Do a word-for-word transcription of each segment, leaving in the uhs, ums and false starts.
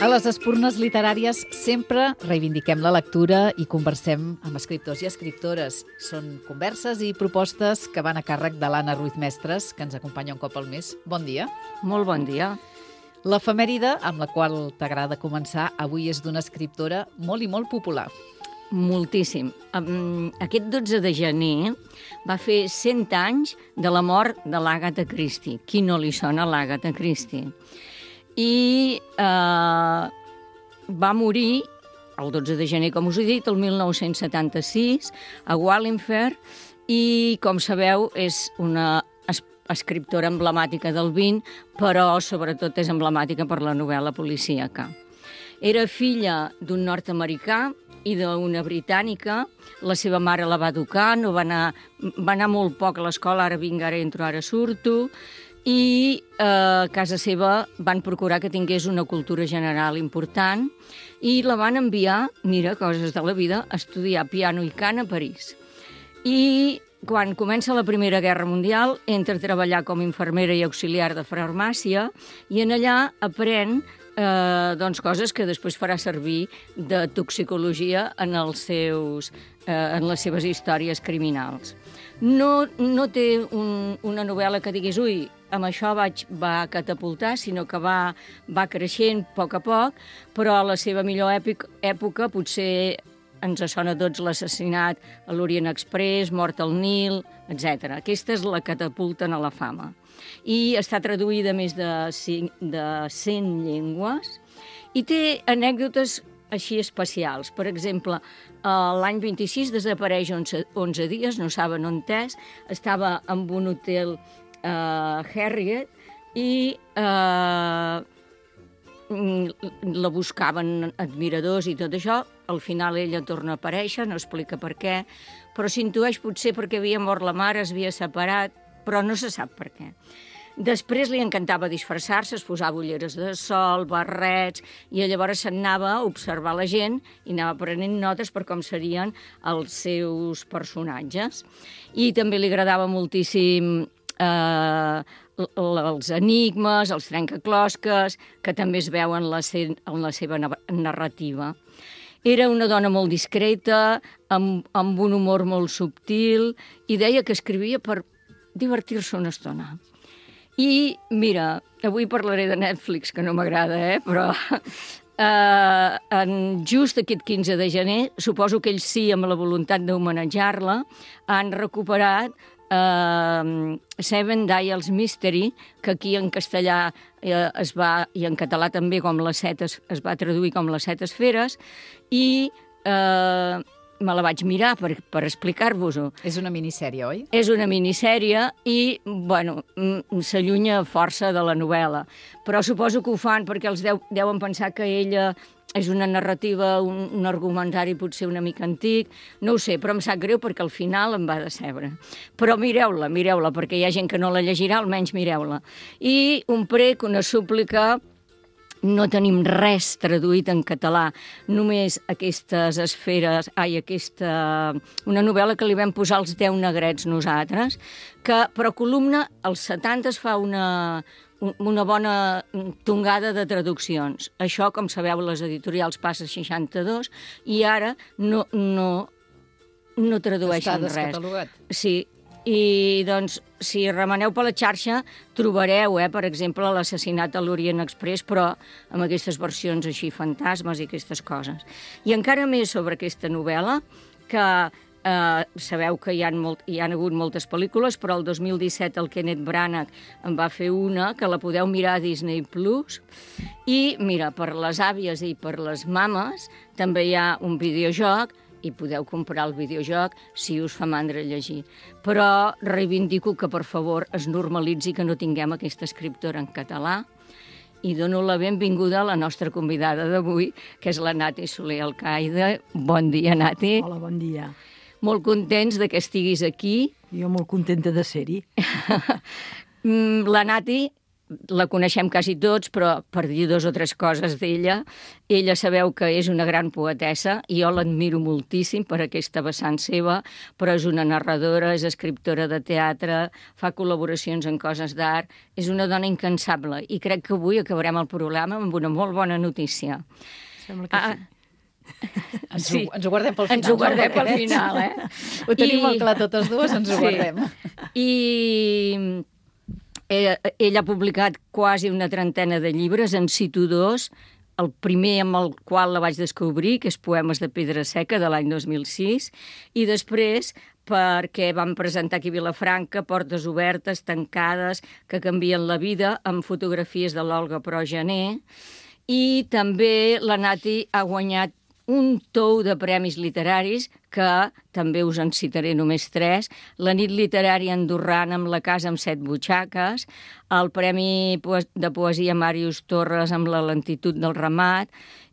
A les espurnes literàries sempre reivindiquem la lectura i conversem amb escriptors i escriptores. Són converses i propostes que van a càrrec de l'Anna Ruiz Mestres, que ens acompanya un cop al mes. Bon dia. Molt bon dia. L'efemèride amb la qual t'agrada començar avui és d'una escriptora molt i molt popular. Moltíssim. Aquest dotze de gener va fer cent anys de la mort de l'Agatha Christie. Qui no li sona l'Agatha Christie? I eh, va morir el dotze de gener, com us he dit, el mil nou-cents setanta-sis, a Wallingford, i, com sabeu, és una es escriptora emblemàtica del vint, però sobretot és emblemàtica per la novel·la policíaca. Era filla d'un nord-americà i d'una britànica. La seva mare la va educar, no va anar, va anar molt poc a l'escola, ara vinc, ara entro, ara surto, i eh, a casa seva van procurar que tingués una cultura general important i la van enviar, mira, coses de la vida, a estudiar piano i cant a París. I quan comença la Primera Guerra Mundial entra a treballar com a infermera i auxiliar de farmàcia i en allà aprèn eh, doncs, coses que després farà servir de toxicologia en, els seus, eh, en les seves històries criminals. No, no té un, una novel·la que diguis, ui, amb això vaig, va catapultar, sinó que va, va creixent a poc a poc, però a la seva millor èpic, època potser ens sona a tots l'assassinat a l'Orient Express, Mort al Nil, etcètera. Aquesta és la catapulten a la fama. I està traduïda a més de, de cent llengües i té anècdotes així especials. Per exemple, l'any vint-i-sis desapareix onze, onze dies, no saben on és, estava en un hotel Uh, Harriet i uh, la buscaven admiradors i tot això. Al final ella torna a aparèixer, no explica per què, però s'intueix potser perquè havia mort la mare, es havia separat, però no se sap per què. Després li encantava disfressar-se, es posava ulleres de sol, barrets, i llavors se'n anava a observar la gent i anava prenent notes per com serien els seus personatges. I també li agradava moltíssim Uh, els enigmes, els trencaclosques, que també es veuen en la, se en la seva narrativa. Era una dona molt discreta, amb, amb un humor molt subtil, i deia que escrivia per divertir-se una estona. I, mira, avui parlaré de Netflix, que no m'agrada, eh? però uh, en just aquest quinze de gener, suposo que ells sí, amb la voluntat d'homenatjar-la, han recuperat Uh, Seven Dials Mystery, que aquí en castellà uh, es va, i en català també, com les set es, es va traduir com les set esferes, i uh, me la vaig mirar per, per explicar-vos-ho. És una minissèrie, oi? És una minissèrie i, bueno, s'allunya força de la novel·la. Però suposo que ho fan perquè els deu, deuen pensar que ella és una narrativa, un, un argumentari potser una mica antic, no ho sé, però em sap greu perquè al final em va decebre. Però mireu-la, mireu-la, perquè hi ha gent que no la llegirà, almenys mireu-la. I un prec, una súplica, no tenim res traduït en català, només aquestes esferes, ai, aquesta... una novel·la que li vam posar els deu negrets nosaltres, que, però columna, als setanta es fa una... una bona tongada de traduccions. Això, com sabeu, les editorials passa seixanta-dos i ara no, no, no tradueixen res. Està descatalogat. Sí, i doncs, si remeneu per la xarxa, trobareu, eh, per exemple, l'assassinat a l'Orient Express, però amb aquestes versions així, fantasmes i aquestes coses. I encara més sobre aquesta novel·la, que Uh, sabeu que hi ha, molt, hi ha hagut moltes pel·lícules, però el dos mil disset el Kenneth Branagh en va fer una que la podeu mirar a Disney Plus. I, mira, per les àvies i per les mames també hi ha un videojoc i podeu comprar el videojoc si us fa mandra llegir. Però reivindico que, per favor, es normalitzi que no tinguem aquesta escriptora en català i dono la benvinguda a la nostra convidada d'avui, que és la Nati Soler Alcaide. Bon dia, Nati. Hola, bon dia. Molt contents de que estiguis aquí. Jo molt contenta de ser-hi. La Nati la coneixem quasi tots, però per dir dos o tres coses d'ella, ella sabeu que és una gran poetessa, i jo l'admiro moltíssim per aquesta vessant seva, però és una narradora, és escriptora de teatre, fa col·laboracions en coses d'art, és una dona incansable, i crec que avui acabarem el programa amb una molt bona notícia. Sembla que sí. Ah, Ens, sí. ho, ens ho guardem pel final. Ens ho guardem pel final, eh? Ho tenim I... molt clar totes dues, ens ho sí. guardem. I ella, ella ha publicat quasi una trentena de llibres, en cito dos, el primer amb el qual la vaig descobrir, que és Poemes de Pedra Seca, de l'any dos mil sis, i després perquè vam presentar aquí a Vilafranca Portes obertes, tancades, que canvien la vida, amb fotografies de l'Olga Progener, i també la Nati ha guanyat un tou de premis literaris, que també us en citaré només tres: la nit literària andorrana amb La casa amb set butxaques, el Premi de Poesia Màrius Torres amb La lentitud del ramat,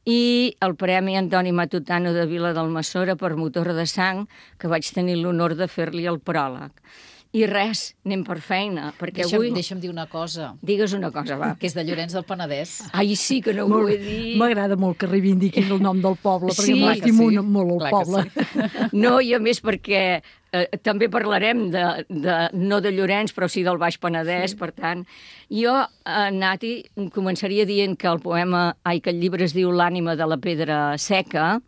i el Premi Antoni Matutano de Vila d'Almassora per Motor de sang, que vaig tenir l'honor de fer-li el pròleg. I res, anem per feina, perquè deixa'm, avui... Deixa'm dir una cosa. Digues una cosa, va. Que és de Llorenç del Penedès. Ai, sí, que no ho he dit. M'agrada molt que reivindiquin el nom del poble, Sí, perquè m'estimo sí. molt el Clar poble. que sí. No, i a més perquè eh, també parlarem de, de, no de Llorenç, però sí del Baix Penedès, sí. Per tant. Jo, eh, Nati, començaria dient que el poema, ai, que el llibre es diu L'ànima de la pedra seca,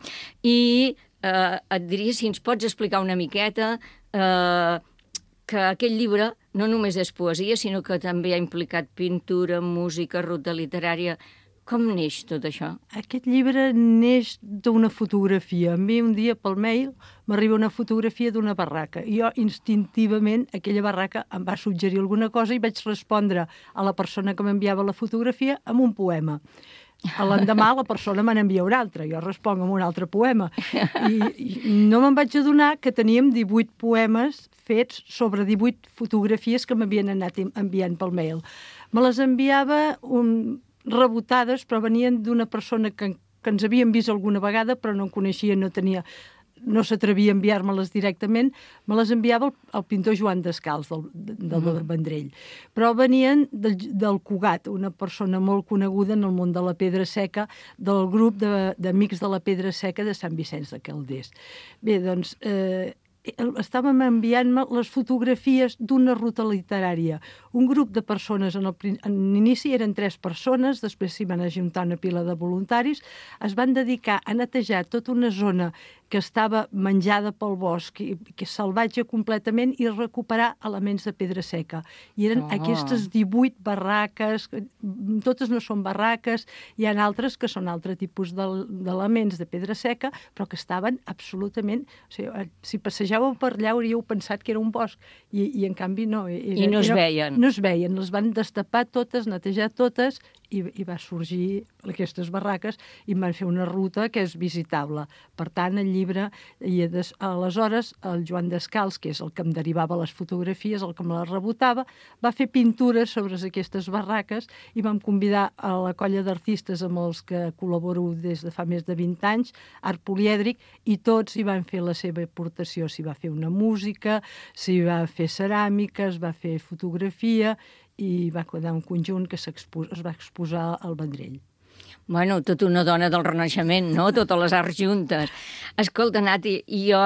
i eh, et diria si ens pots explicar una miqueta eh, que aquest llibre no només és poesia, sinó que també ha implicat pintura, música, ruta literària. Com neix tot això? Aquest llibre neix d'una fotografia. A mi un dia pel mail m'arriba una fotografia d'una barraca. I jo instintivament aquella barraca em va suggerir alguna cosa i vaig respondre a la persona que m'enviava la fotografia amb un poema. L'endemà la persona me n'envia un altre, jo responc amb un altre poema. I, i no me'n vaig adonar que teníem divuit poemes fets sobre divuit fotografies que m'havien anat enviant pel mail. Me les enviava un, rebotades, però venien d'una persona que, que ens havien vist alguna vegada, però no en coneixia, no tenia... no s'atrevia a enviar-me-les directament, me les enviava el, el pintor Joan Descals, del, del mm. Vendrell. Però venien del, del Cugat, una persona molt coneguda en el món de la pedra seca, del grup d'Amics de, de la Pedra Seca de Sant Vicenç de Calders. Bé, doncs, eh, estàvem enviant-me les fotografies d'una ruta literària. Un grup de persones, en, el, en l'inici eren tres persones, després s'hi van ajuntar una pila de voluntaris, es van dedicar a netejar tota una zona que estava menjada pel bosc, i, que és salvatge completament, i recuperar elements de pedra seca. I eren oh. aquestes divuit barraques, totes no són barraques, hi ha altres que són altre tipus d'elements de pedra seca, però que estaven absolutament... O sigui, si passejàveu per allà hauríeu pensat que era un bosc, i, i en canvi no. Era, I no es era, veien. No es veien, les van destapar totes, netejar totes, i, i va sorgir aquestes barraques i van fer una ruta que és visitable. Per tant, el llibre, i des, aleshores el Joan Descals, que és el que em derivava les fotografies, el que me les rebotava, va fer pintures sobre aquestes barraques i vam convidar a la colla d'artistes amb els que col·laboro des de fa més de vint anys, art polièdric, i tots hi van fer la seva aportació. S'hi va fer una música, s'hi va fer ceràmica, es va fer fotografia, i va quedar un conjunt que es va exposar al Vendrell. Bueno, tota una dona del Renaixement, no? Totes les arts juntes. Escolta, Nati, jo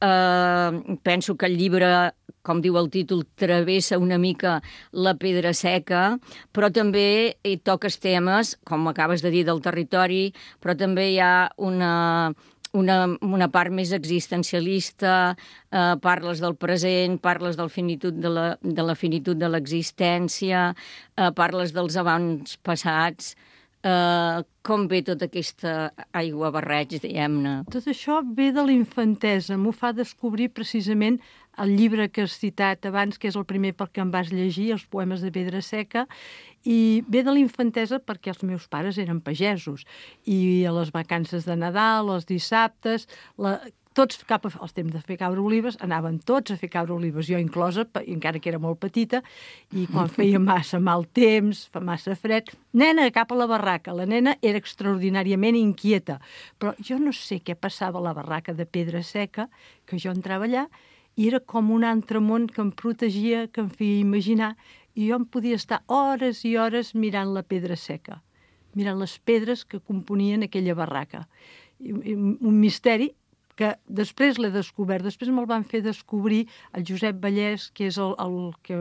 eh, penso que el llibre, com diu el títol, travessa una mica la pedra seca, però també hi toques temes, com acabes de dir, del territori, però també hi ha una... Una, una part més existencialista, eh, parles del present, parles del finitud de, la, de la finitud de l'existència, eh, parles dels abans passats. Eh, com ve tota aquesta aigua barreig, diguem-ne? Tot això ve de la infantesa. M'ho fa descobrir precisament el llibre que has citat abans, que és el primer pel que em vas llegir, els poemes de Pedra Seca, i ve de la infantesa perquè els meus pares eren pagesos, i a les vacances de Nadal, els dissabtes, la... tots cap als temps de fer caure olives, anaven tots a fer caure olives, jo inclosa, encara que era molt petita, i quan feia massa mal temps, fa massa fred, nena, cap a la barraca. La nena era extraordinàriament inquieta, però jo no sé què passava a la barraca de Pedra Seca, que jo entrava allà i era com un altre món que em protegia, que em feia imaginar, i jo em podia estar hores i hores mirant la pedra seca, mirant les pedres que componien aquella barraca. I, i, un misteri que després l'he descobert, després me'l van fer descobrir el Josep Vallès, que és el, el, que,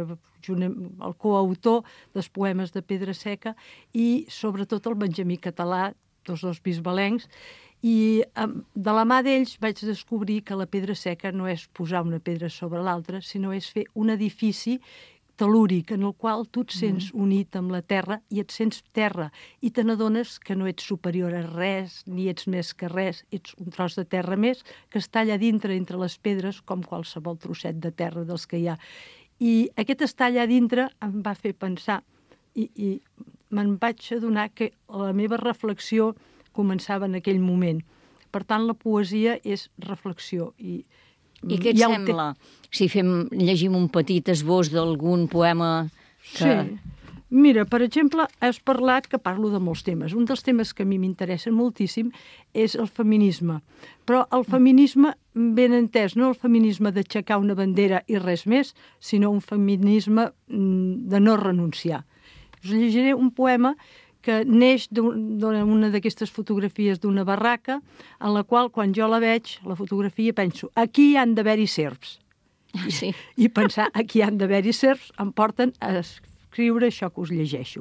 el coautor dels poemes de Pedra Seca, i sobretot el Benjamí Català, tots dos bisbalencs, i de la mà d'ells vaig descobrir que la pedra seca no és posar una pedra sobre l'altra, sinó és fer un edifici telúric en el qual tu et sents mm. unit amb la terra i et sents terra i te n'adones que no ets superior a res ni ets més que res, ets un tros de terra més que està allà dintre entre les pedres com qualsevol trosset de terra dels que hi ha. I aquest estar allà dintre em va fer pensar i, i me'n vaig adonar que la meva reflexió començava en aquell moment. Per tant, la poesia és reflexió. I, I què et ja sembla te... si fem, llegim un petit esbós d'algun poema que... Sí. Mira, per exemple, has parlat que parlo de molts temes. Un dels temes que a mi m'interessen moltíssim és el feminisme. Però el feminisme, ben entès, no el feminisme d'aixecar una bandera i res més, sinó un feminisme de no renunciar. Us llegiré un poema que neix d'una d'aquestes fotografies d'una barraca, en la qual, quan jo la veig, la fotografia, penso, aquí hi han d'haver-hi serps. Sí. I pensar, aquí hi han d'haver-hi serps, em porten a escriure això que us llegeixo.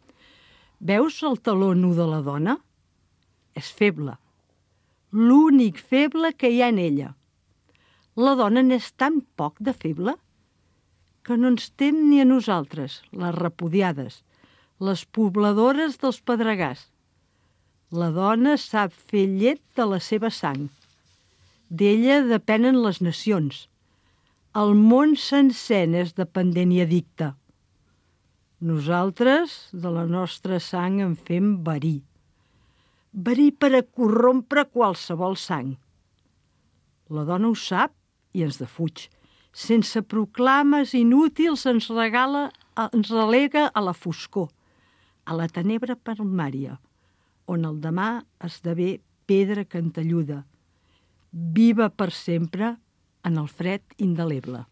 Veus el taló nu de la dona? És feble. L'únic feble que hi ha en ella. La dona n'és tan poc de feble que no ens tem ni a nosaltres, les repudiades, les pobladores dels pedregars. La dona sap fer llet de la seva sang. D'ella depenen les nacions. El món sencer n'és dependent i addicte. Nosaltres, de la nostra sang, en fem verí. Verí per a corrompre qualsevol sang. La dona ho sap i ens defuig. Sense proclames inútils ens regala, ens relega a la foscor, a la tenebra palmària, on el demà esdevé pedra cantelluda, viva per sempre en el fred indeleble.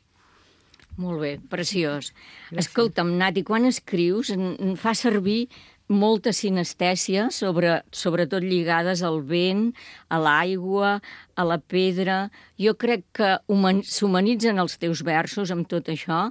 Molt bé, preciós. Gràcies. Escolta'm, Nati, quan escrius en, en fa servir molta sinestèsia, sobre, sobretot lligades al vent, a l'aigua, a la pedra. Jo crec que human, s'humanitzen els teus versos amb tot això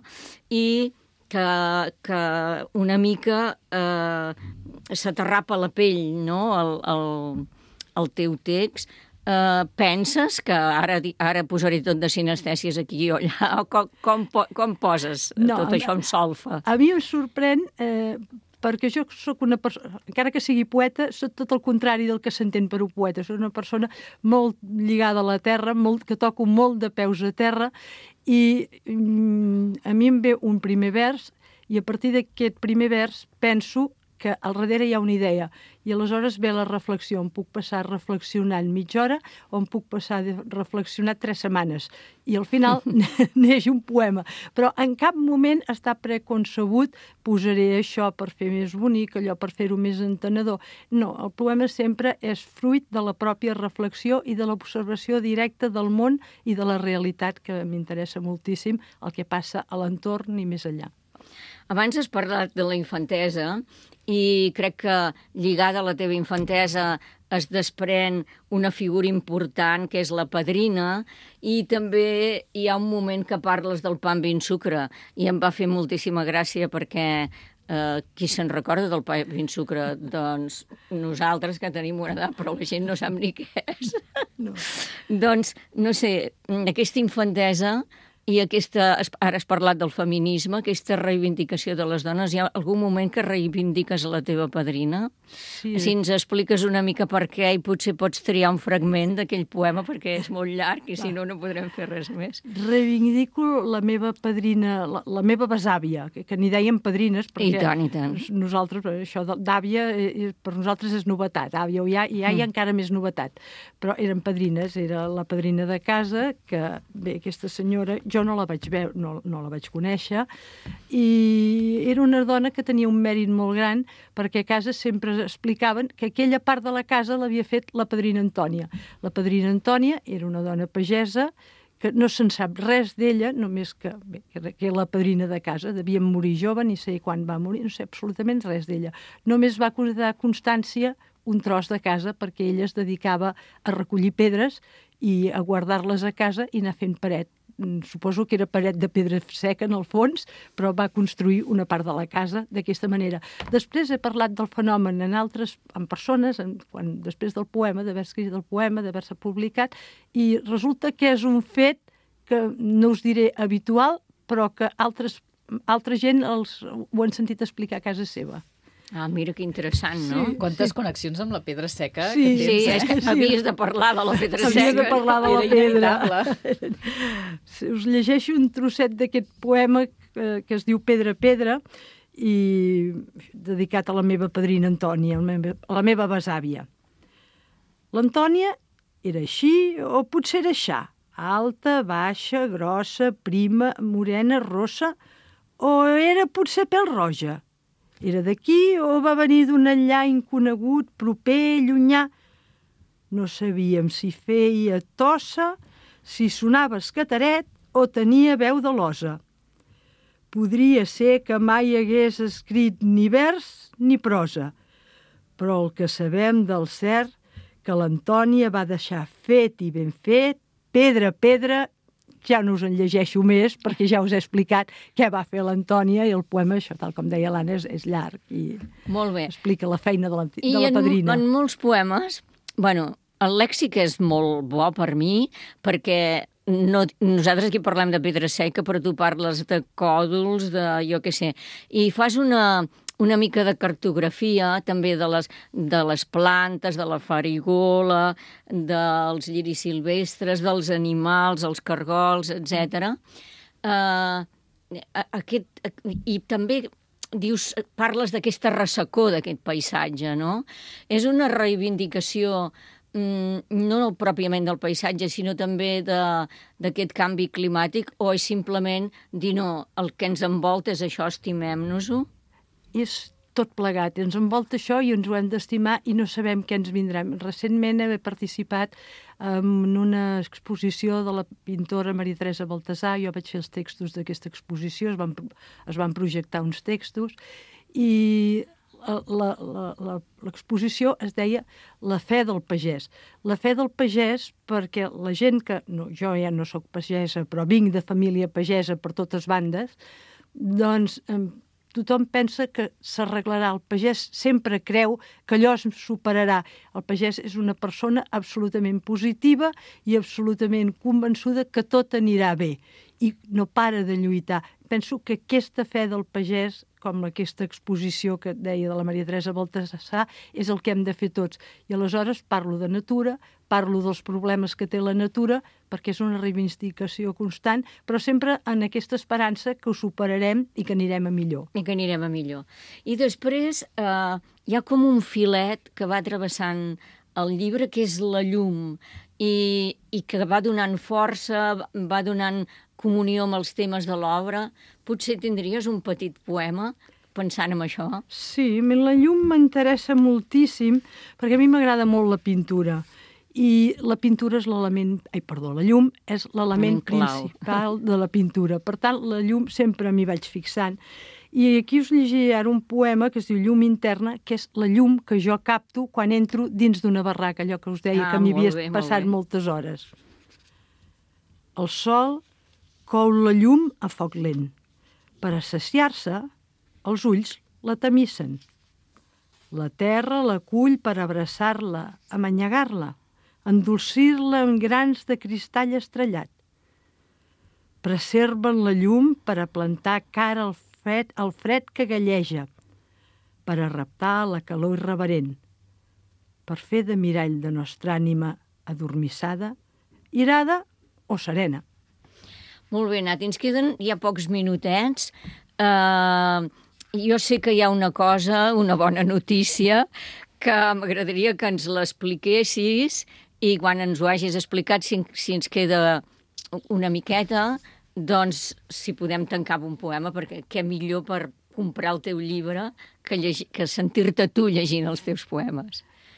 i que, que una mica eh, s'aterrapa la pell, no?, el, el, el teu text. Uh, penses que ara, ara posaré tot de sinestèsies aquí o allà? O com, com, com poses no, tot això en solfa? A mi em sorprèn eh, perquè jo sóc una persona, encara que sigui poeta, sóc tot el contrari del que s'entén per un poeta. Soc una persona molt lligada a la terra, molt, que toco molt de peus a terra, i mm, a mi em ve un primer vers, i a partir d'aquest primer vers penso que al darrere hi ha una idea, i aleshores ve la reflexió. Em puc passar reflexionant mitja hora o em puc passar de reflexionar tres setmanes. I al final neix un poema. Però en cap moment està preconcebut, posaré això per fer més bonic, allò per fer-ho més entenedor. No, el poema sempre és fruit de la pròpia reflexió i de l'observació directa del món i de la realitat, que m'interessa moltíssim, el que passa a l'entorn i més enllà. Abans has parlat de la infantesa i crec que lligada a la teva infantesa es desprèn una figura important que és la padrina, i també hi ha un moment que parles del pa amb vi sucre i em va fer moltíssima gràcia perquè eh, qui se'n recorda del pa amb vi sucre? Doncs nosaltres, que tenim una edat, però la gent no sap ni què és. No. Doncs, no sé, aquesta infantesa i aquesta, ara has parlat del feminisme, aquesta reivindicació de les dones, hi ha algun moment que reivindiques a la teva padrina? Sí. Si ens expliques una mica per què, i potser pots triar un fragment d'aquell poema, perquè és molt llarg i si no, no podrem fer res més. Reivindico la meva padrina, la, la meva besàvia, que, que n'hi dèiem padrines, perquè I tant, i tant. Nosaltres, això d'àvia, per nosaltres és novetat, àvia o ja, i ja hi ha mm. encara més novetat. Però eren padrines, era la padrina de casa, que bé, aquesta senyora, jo no la vaig veure, no, no la vaig conèixer, i era una dona que tenia un mèrit molt gran, perquè a casa sempre explicaven que aquella part de la casa l'havia fet la padrina Antònia. La padrina Antònia era una dona pagesa que no se'n sap res d'ella, només que, bé, que era la padrina de casa, devia morir jove, ni sé quan va morir, no sé absolutament res d'ella. Només va quedar constància un tros de casa perquè ella es dedicava a recollir pedres i a guardar-les a casa i anar fent paret. Suposo que era paret de pedra seca en el fons, però va construir una part de la casa d'aquesta manera. Després he parlat del fenomen en altres, en persones, en, quan, després del poema, d'haver escrit el poema, d'haver-se publicat, i resulta que és un fet que no us diré habitual, però que altres, altra gent els, ho han sentit explicar a casa seva. Ah, mira que interessant, no? Sí, Quantes sí. connexions amb la pedra seca sí, que tens. Sí, és que havies de parlar de la pedra seca. Havies de parlar de la pedra. Us llegeixo un trosset d'aquest poema que, que es diu Pedra, Pedra, i dedicat a la meva padrina Antònia, a la meva besàvia. L'Antònia era així o potser era aixà, alta, baixa, grossa, prima, morena, rossa, o era potser pèl roja. Era d'aquí o va venir d'un enllà inconegut, proper, llunyà? No sabíem si feia tossa, si sonava escataret o tenia veu de l'osa. Podria ser que mai hagués escrit ni vers ni prosa, però el que sabem del cert que l'Antònia va deixar fet i ben fet, pedra a pedra. Ja no us en llegeixo més, perquè ja us he explicat què va fer l'Antònia, i el poema, això, tal com deia l'Anna, és, és llarg i molt bé. Explica la feina de la, I de la padrina. I en, en molts poemes, bueno, el lèxic és molt bo per mi, perquè no, nosaltres aquí parlem de pedra seca, però tu parles de còdols, de jo què sé, i fas una... una mica de cartografia, també de les, de les plantes, de la farigola, dels lliris silvestres, dels animals, els cargols, etcètera. Uh, aquest, I també dius, parles d'aquesta ressecor d'aquest paisatge, no? És una reivindicació no pròpiament del paisatge, sinó també d'aquest canvi climàtic, o és simplement dir, no, el que ens envolta és això, estimem-nos-ho? És tot plegat, ens envolta això i ens ho hem d'estimar i no sabem què ens vindrà. Recentment he participat en una exposició de la pintora Maria Teresa Baltasar, jo vaig fer els textos d'aquesta exposició, es van, es van projectar uns textos, i l'exposició es deia La fe del pagès. La fe del pagès perquè la gent que... No, jo ja no sóc pagesa, però vinc de família pagesa per totes bandes, doncs... tothom pensa que s'arreglarà. El pagès sempre creu que allò es superarà. El pagès és una persona absolutament positiva i absolutament convençuda que tot anirà bé i no para de lluitar. Penso que aquesta fe del pagès, com aquesta exposició que deia de la Maria Teresa Baltasar, és el que hem de fer tots. I aleshores parlo de natura, parlo dels problemes que té la natura, perquè és una reivindicació constant, però sempre en aquesta esperança que ho superarem i que anirem a millor. I que anirem a millor. I després eh, hi ha com un filet que va travessant el llibre, que és la llum, i, i que va donant força, va donant comunió amb els temes de l'obra. Potser tindries un petit poema pensant en això? Sí, la llum m'interessa moltíssim, perquè a mi m'agrada molt la pintura. I la pintura és l'element... Ai, perdó, la llum és l'element principal de la pintura. Per tant, la llum sempre m'hi vaig fixant. I aquí us llegiré ara un poema que es diu Llum interna, que és la llum que jo capto quan entro dins d'una barraca, allò que us deia ah, que m'hi havia bé, passat moltes hores. El sol cou la llum a foc lent. Per assaciar-se, els ulls la tamissen. La terra l'acull per abraçar-la, amanyegar-la, endolcir-la amb grans de cristall estrellat. Preserven la llum per a plantar cara al fred, al fred que galleja, per a raptar la calor irreverent, per fer de mirall de nostra ànima adormissada, irada o serena. Molt bé, Nat, ens queden ja pocs minutets. Uh, jo sé que hi ha una cosa, una bona notícia, que m'agradaria que ens l'expliquessis i quan ens ho hagis explicat, si, si ens queda una miqueta, doncs si podem tancar amb un poema, perquè què millor per comprar el teu llibre que, llegir, que sentir-te tu llegint els teus poemes.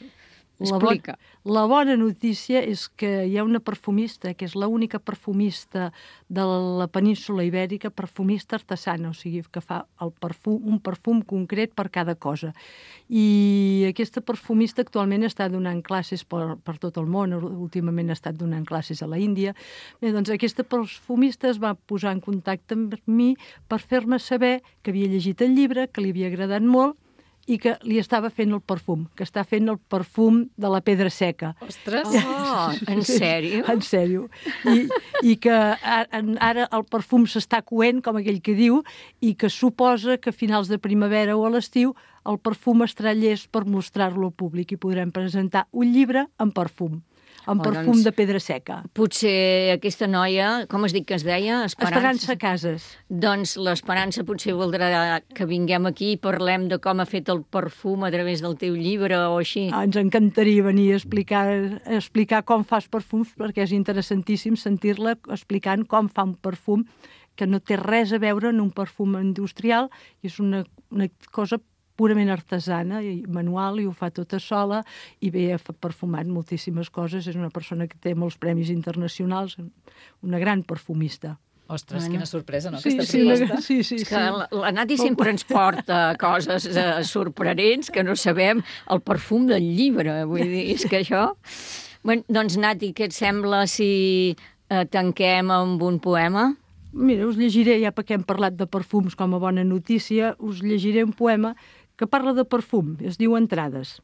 La Explica. Bo la bona notícia és que hi ha una perfumista, que és l'única perfumista de la península Ibèrica, perfumista artesana, o sigui, que fa el perfum, un perfum concret per cada cosa. I aquesta perfumista actualment està donant classes per, per tot el món, últimament ha estat donant classes a la Índia. Bé, doncs aquesta perfumista es va posar en contacte amb mi per fer-me saber que havia llegit el llibre, que li havia agradat molt, i que li estava fent el perfum, que està fent el perfum de la pedra seca. Ostres! Oh, en sèrio? En sèrio. I, i que ara el perfum s'està coent, com aquell que diu, i que suposa que a finals de primavera o a l'estiu el perfum estarà llest per mostrar-lo al públic i podrem presentar un llibre amb perfum, amb Oh, perfum doncs, de pedra seca. Potser aquesta noia, com has dit que es deia? Esperança Cases. Doncs l'Esperança potser voldrà que vinguem aquí i parlem de com ha fet el perfum a través del teu llibre o així. Ah, ens encantaria venir a explicar, a explicar com fas perfums, perquè és interessantíssim sentir-la explicant com fa un perfum que no té res a veure en un perfum industrial, i és una, una cosa purament artesana i manual, i ho fa tota sola, i bé, ha perfumat moltíssimes coses. És una persona que té molts premis internacionals, una gran perfumista. Ostres, Bueno. quina sorpresa, no?, Sí, aquesta sí, proposta. sí, sí, És sí. que la, la Nati sempre ens porta coses eh, sorprenents que no sabem, el perfum del llibre, vull dir, és que això... Bueno, doncs, Nati, què et sembla si eh, tanquem amb un poema? Mira, us llegiré, ja perquè hem parlat de perfums com a bona notícia, us llegiré un poema que parla de perfum, es diu Entrades.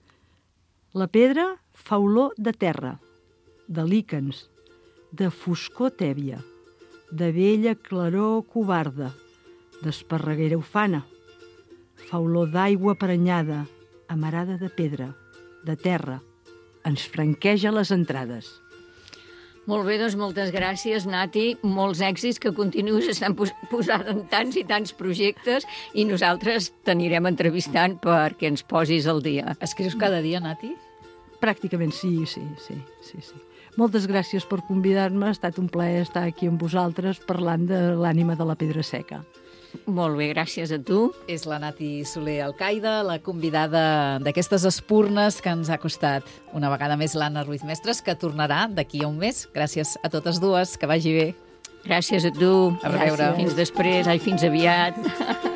La pedra fa olor de terra, de líquens, de foscor tèbia, de vella claror covarda, d'esparreguera ufana. Fa olor d'aigua prenyada, amarada de pedra, de terra. Ens franqueja les entrades. Molt bé, doncs moltes gràcies, Nati. Molts èxits, que continuïs estant pos posant en tants i tants projectes, i nosaltres t'anirem entrevistant perquè ens posis al dia. Escrius cada dia, Nati? Pràcticament sí, sí, sí, sí, sí. Moltes gràcies per convidar-me. Ha estat un plaer estar aquí amb vosaltres parlant de l'ànima de la pedra seca. Molt bé, gràcies a tu. És la Nati Soler Alcaide, la convidada d'aquestes espurnes que ens ha costat una vegada més l'Anna Ruiz Mestres, que tornarà d'aquí a un mes. Gràcies a totes dues, que vagi bé. Gràcies a tu. A reveure. Fins després, ai, fins aviat.